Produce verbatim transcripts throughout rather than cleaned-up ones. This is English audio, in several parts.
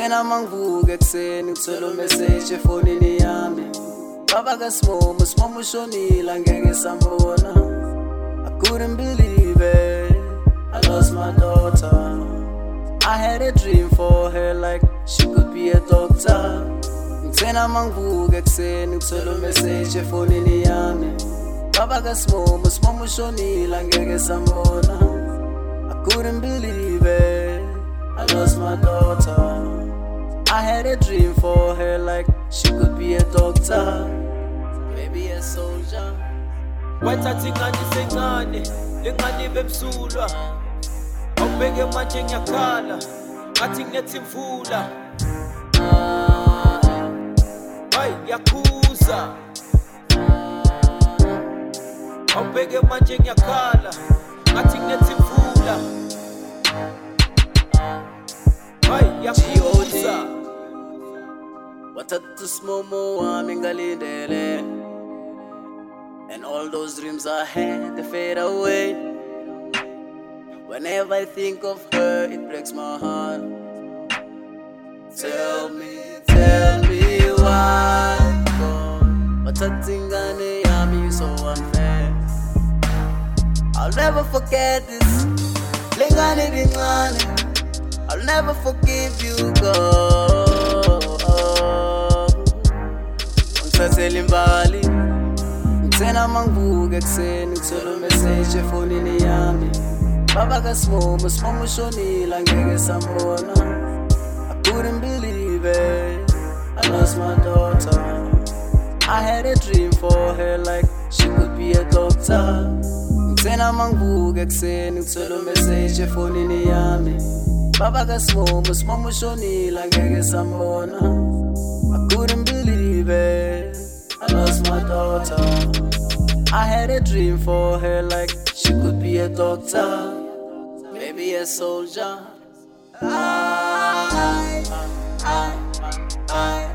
Ngithena mangivuka ekuseni ngithola message efonini yami. Baba kaSimomo, Simomo ushonile angeke sambona. I couldn't believe it, I lost my daughter. I had a dream for her like she could be a doctor. Ngithena mangivuka ekuseni ngithola message efonini yami. Baba kaSimomo, Simomo ushonile angeke sambona. I couldn't believe it, I lost my daughter. I had a dream for her like she could be a doctor, maybe a soldier. Wathatha ingane sencane, lengane bemsulwa. Awubheke manje ngiyakhala, ngathi nginethi imvula. Hayi ngiyakhuza. Awubheke manje ngiyakhala, ngathi nginethi imvula. Hayi ngiyakhuza. Wathatha uSimomo wami ngalindele, and all those dreams I had, they fade away. Whenever I think of her, it breaks my heart. Tell me, tell me why. Wathatha ingane yami, you so unfair. I'll never forget this. Lengane dingane, I'll never forgive you, God. Ngithathela imbali, ngithena mangivuka ekuseni ngithola message efonini yami. Baba kaSimomo, Simomo ushonile angeke sambona. I couldn't believe it, I lost my daughter. I had a dream for her like she could be a doctor. Ngithena mangivuka ekuseni ngithola message efonini yami. Baba kaSimomo, Simomo ushonile angeke sambona. I couldn't believe it, I lost my daughter. I had a dream for her like she could be a doctor, maybe a soldier. I, I, I, I,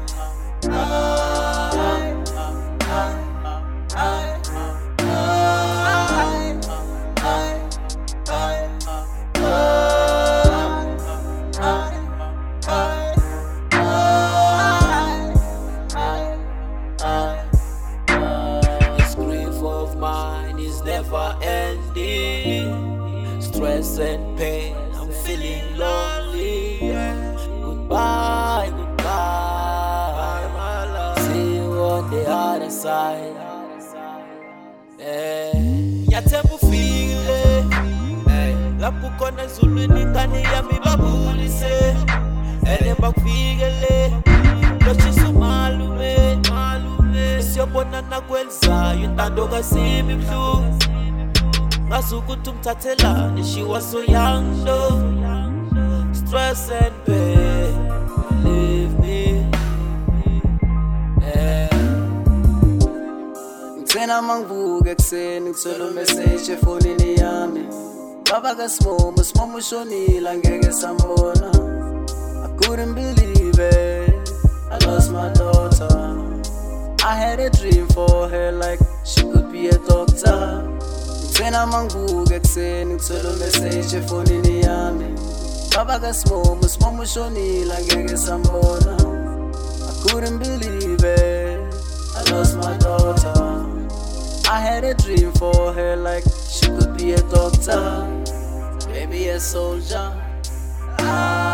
never ending. Stress and pain, I'm feeling lonely. Goodbye, goodbye, my love. See you on the other side. Ngiyathemba ufile, lapho khona ezulwini ingane yami babulise. Ene bakufikele, lochisa umalume, malume. Siyobonana kwelizayo, intando kasimi buhlungu. Ngasukuthi umthathelane, she was so young though. Stress and pain, leave me. Ngithena mangivuka ekuseni ngithola message efonini yami. Baba kaSimomo, Simomo ushonile angeke sambona. I couldn't believe it, I lost my daughter. I had a dream for her like she could be a doctor. Ngithena mangivuka ekuseni ngithola message efonini yami. Baba kaSimomo, Simomo ushonile angeke sambona. I couldn't believe it, I lost my daughter. I had a dream for her like she could be a doctor, maybe a soldier. I